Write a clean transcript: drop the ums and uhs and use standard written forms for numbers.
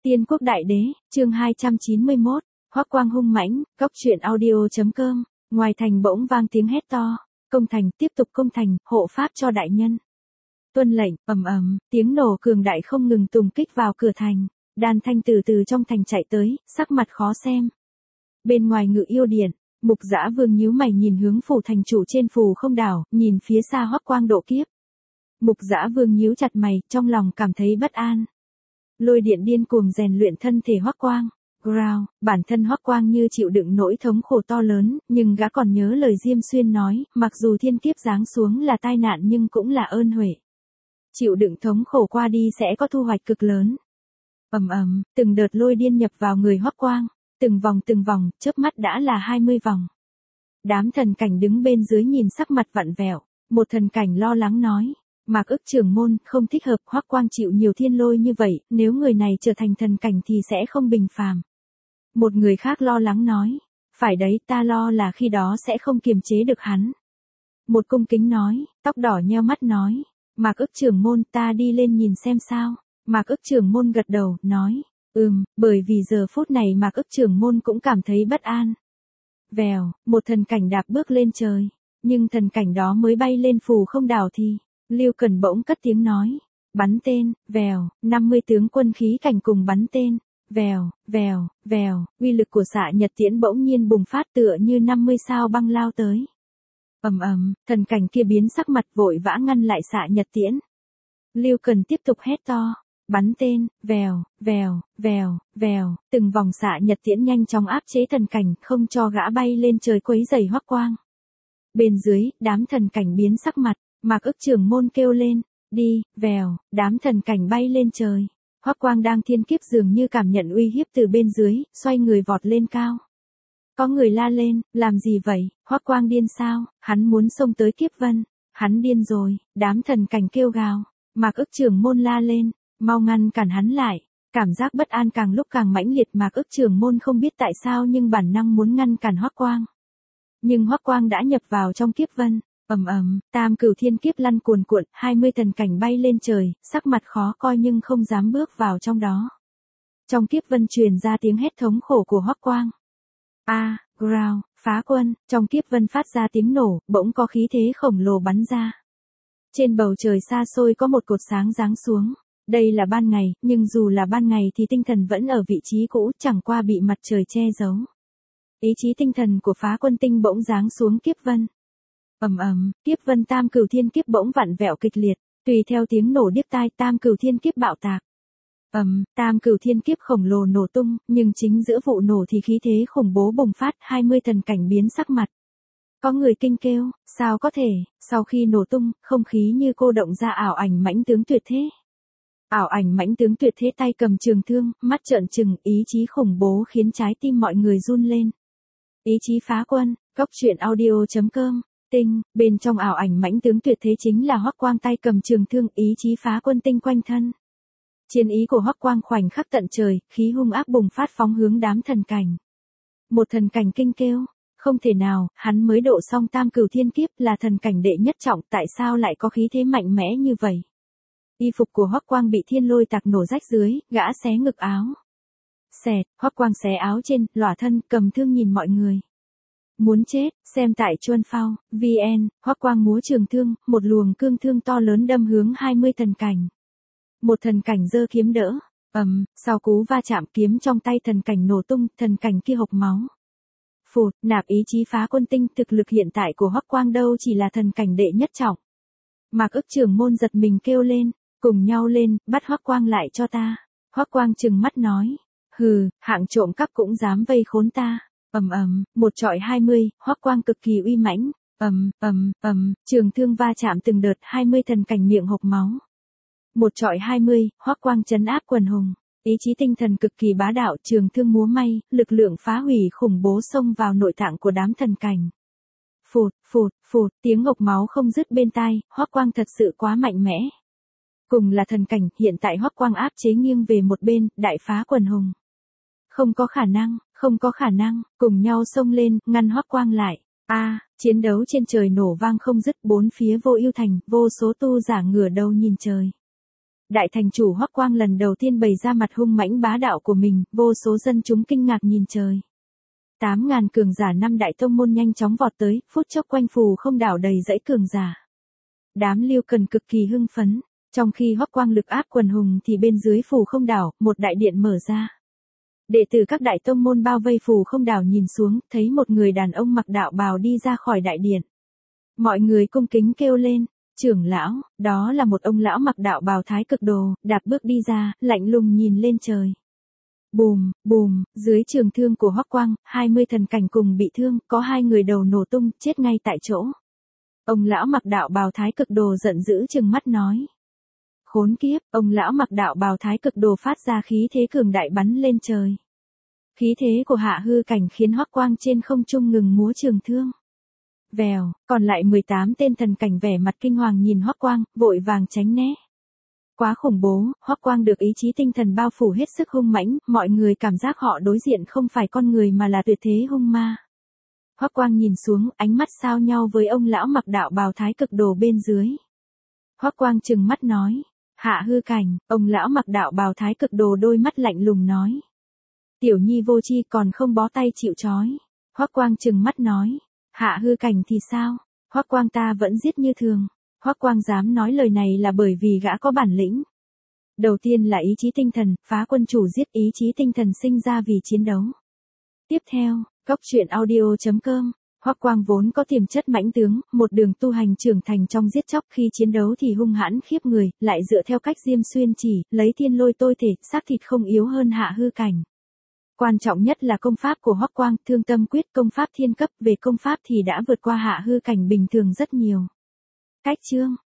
Tiên quốc đại đế, chương 291, Hoắc Quang hung mãnh, góc truyện audio.com, ngoài thành bỗng vang tiếng hét to, công thành, tiếp tục công thành, hộ pháp cho đại nhân. Tuân lệnh, ầm ầm, tiếng nổ cường đại không ngừng tùng kích vào cửa thành, Đan Thanh từ từ trong thành chạy tới, sắc mặt khó xem. Bên ngoài Ngự Yêu Điện, Mục Dã Vương nhíu mày nhìn hướng phủ thành chủ trên phù không đảo, nhìn phía xa Hoắc Quang độ kiếp. Mục Dã Vương nhíu chặt mày, trong lòng cảm thấy bất an. Lôi điện điên cuồng rèn luyện thân thể Hoắc Quang. Ground, bản thân Hoắc Quang như chịu đựng nỗi thống khổ to lớn, nhưng gã còn nhớ lời Diêm Xuyên nói, mặc dù thiên kiếp giáng xuống là tai nạn nhưng cũng là ơn huệ. Chịu đựng thống khổ qua đi sẽ có thu hoạch cực lớn. Ầm ầm, từng đợt lôi điên nhập vào người Hoắc Quang, từng vòng, chớp mắt đã là 20 vòng. Đám thần cảnh đứng bên dưới nhìn sắc mặt vặn vẹo, một thần cảnh lo lắng nói. Mạc Ức trưởng môn, không thích hợp, Hoắc Quang chịu nhiều thiên lôi như vậy, nếu người này trở thành thần cảnh thì sẽ không bình phàm. Một người khác lo lắng nói, phải đấy, ta lo là khi đó sẽ không kiềm chế được hắn. Một cung kính nói, tóc đỏ nheo mắt nói, Mạc Ức trưởng môn, ta đi lên nhìn xem sao. Mạc Ức trưởng môn gật đầu, nói, bởi vì giờ phút này Mạc Ức trưởng môn cũng cảm thấy bất an. Vèo, một thần cảnh đạp bước lên trời, nhưng thần cảnh đó mới bay lên phù không đảo thì Lưu Cần bỗng cất tiếng nói, bắn tên, vèo, 50 tướng quân khí cảnh cùng bắn tên, vèo, uy lực của xạ nhật tiễn bỗng nhiên bùng phát tựa như 50 sao băng lao tới. Ầm, thần cảnh kia biến sắc mặt vội vã ngăn lại xạ nhật tiễn. Lưu Cần tiếp tục hét to, bắn tên, vèo, từng vòng xạ nhật tiễn nhanh chóng áp chế thần cảnh, không cho gã bay lên trời quấy rầy Hoắc Quang. Bên dưới, đám thần cảnh biến sắc mặt. Mạc Ức trưởng môn kêu lên, đi, vèo, đám thần cảnh bay lên trời. Hoắc Quang đang thiên kiếp dường như cảm nhận uy hiếp từ bên dưới, xoay người vọt lên cao. Có người la lên, làm gì vậy, Hoắc Quang điên sao, hắn muốn xông tới kiếp vân, hắn điên rồi, đám thần cảnh kêu gào. Mạc Ức trưởng môn la lên, mau ngăn cản hắn lại. Cảm giác bất an càng lúc càng mãnh liệt, Mạc Ức trưởng môn không biết tại sao nhưng bản năng muốn ngăn cản Hoắc Quang. Nhưng Hoắc Quang đã nhập vào trong kiếp vân. Ầm, tam cửu thiên kiếp lăn cuồn cuộn, 20 thần cảnh bay lên trời, sắc mặt khó coi nhưng không dám bước vào trong đó. Trong kiếp vân truyền ra tiếng hét thống khổ của Hoắc Quang. Ground, phá quân, trong kiếp vân phát ra tiếng nổ, bỗng có khí thế khổng lồ bắn ra. Trên bầu trời xa xôi có một cột sáng giáng xuống. Đây là ban ngày, nhưng dù là ban ngày thì tinh thần vẫn ở vị trí cũ, chẳng qua bị mặt trời che giấu. Ý chí tinh thần của phá quân tinh bỗng giáng xuống kiếp vân. Ầm, kiếp vân tam cửu thiên kiếp bỗng vặn vẹo kịch liệt, tùy theo tiếng nổ điếc tai tam cửu thiên kiếp bạo tạc. Tam cửu thiên kiếp khổng lồ nổ tung, nhưng chính giữa vụ nổ thì khí thế khủng bố bùng phát, 20 thần cảnh biến sắc mặt. Có người kinh kêu, sao có thể, sau khi nổ tung, không khí như cô động ra ảo ảnh mãnh tướng tuyệt thế. Ảo ảnh mãnh tướng tuyệt thế tay cầm trường thương, mắt trợn trừng, ý chí khủng bố khiến trái tim mọi người run lên. Ý chí phá quân, góc truyện audio.com. Bên trong ảo ảnh mãnh tướng tuyệt thế chính là Hoắc Quang tay cầm trường thương, ý chí phá quân tinh quanh thân. Chiến ý của Hoắc Quang khoảnh khắc tận trời, khí hung ác bùng phát phóng hướng đám thần cảnh. Một thần cảnh kinh kêu, không thể nào, hắn mới độ xong tam cửu thiên kiếp, là thần cảnh đệ nhất trọng, tại sao lại có khí thế mạnh mẽ như vậy? Y phục của Hoắc Quang bị thiên lôi tạc nổ rách dưới, gã xé ngực áo. Xẹt, Hoắc Quang xé áo trên, lỏa thân, cầm thương nhìn mọi người. Muốn chết, xem tại Chuân Phao, VN, Hoắc Quang múa trường thương, một luồng cương thương to lớn đâm hướng 20 thần cảnh. Một thần cảnh giơ kiếm đỡ, sau cú va chạm kiếm trong tay thần cảnh nổ tung, thần cảnh kia hộc máu. Phụt, nạp ý chí phá quân tinh, thực lực hiện tại của Hoắc Quang đâu chỉ là thần cảnh đệ nhất trọng. Mạc Ức trưởng môn giật mình kêu lên, cùng nhau lên, bắt Hoắc Quang lại cho ta. Hoắc Quang trừng mắt nói, hừ, hạng trộm cắp cũng dám vây khốn ta. Một trọi 20, Hoắc Quang cực kỳ uy mãnh. Trường thương va chạm từng đợt, 20 thần cảnh miệng hộc máu. Một trọi 20, Hoắc Quang trấn áp quần hùng. Ý chí tinh thần cực kỳ bá đạo, trường thương múa may, lực lượng phá hủy khủng bố xông vào nội tạng của đám thần cảnh. Phụt, tiếng hộc máu không dứt bên tai, Hoắc Quang thật sự quá mạnh mẽ. Cùng là thần cảnh, hiện tại Hoắc Quang áp chế nghiêng về một bên, đại phá quần hùng. Không có khả năng, cùng nhau xông lên, ngăn Hoắc Quang lại. Chiến đấu trên trời nổ vang không dứt, bốn phía Vô Ưu thành, vô số tu giả ngửa đầu nhìn trời. Đại thành chủ Hoắc Quang lần đầu tiên bày ra mặt hung mãnh bá đạo của mình, vô số dân chúng kinh ngạc nhìn trời. 8.000 cường giả năm đại tông môn nhanh chóng vọt tới, phút chốc quanh phù không đảo đầy dãy cường giả. Đám Lưu Cần cực kỳ hưng phấn, trong khi Hoắc Quang lực áp quần hùng thì bên dưới phù không đảo, một đại điện mở ra. Đệ tử các đại tông môn bao vây phù không đảo nhìn xuống, thấy một người đàn ông mặc đạo bào đi ra khỏi đại điện. Mọi người cung kính kêu lên, trưởng lão, đó là một ông lão mặc đạo bào thái cực đồ, đạp bước đi ra, lạnh lùng nhìn lên trời. Bùm, bùm, dưới trường thương của Hoắc Quang, 20 thần cảnh cùng bị thương, có 2 người đầu nổ tung, chết ngay tại chỗ. Ông lão mặc đạo bào thái cực đồ giận dữ trừng mắt nói. Khốn kiếp, ông lão mặc đạo bào thái cực đồ phát ra khí thế cường đại bắn lên trời. Khí thế của hạ hư cảnh khiến Hoắc Quang trên không trung ngừng múa trường thương. Vèo, còn lại 18 tên thần cảnh vẻ mặt kinh hoàng nhìn Hoắc Quang, vội vàng tránh né. Quá khủng bố, Hoắc Quang được ý chí tinh thần bao phủ hết sức hung mãnh, mọi người cảm giác họ đối diện không phải con người mà là tuyệt thế hung ma. Hoắc Quang nhìn xuống, ánh mắt sao nhau với ông lão mặc đạo bào thái cực đồ bên dưới. Hoắc Quang trừng mắt nói, hạ hư cảnh, ông lão mặc đạo bào thái cực đồ đôi mắt lạnh lùng nói. Tiểu nhi vô tri còn không bó tay chịu trói. Hoắc Quang trừng mắt nói, hạ hư cảnh thì sao? Hoắc Quang ta vẫn giết như thường. Hoắc Quang dám nói lời này là bởi vì gã có bản lĩnh. Đầu tiên là ý chí tinh thần, phá quân chủ giết ý chí tinh thần sinh ra vì chiến đấu. Tiếp theo, coctruyện.audio.com, Hoắc Quang vốn có tiềm chất mãnh tướng, một đường tu hành trưởng thành trong giết chóc, khi chiến đấu thì hung hãn khiếp người, lại dựa theo cách Diêm Xuyên chỉ, lấy thiên lôi tôi thể, xác thịt không yếu hơn hạ hư cảnh. Quan trọng nhất là công pháp của Hoắc Quang, Thương Tâm Quyết, công pháp thiên cấp, về công pháp thì đã vượt qua hạ hư cảnh bình thường rất nhiều. Cách chương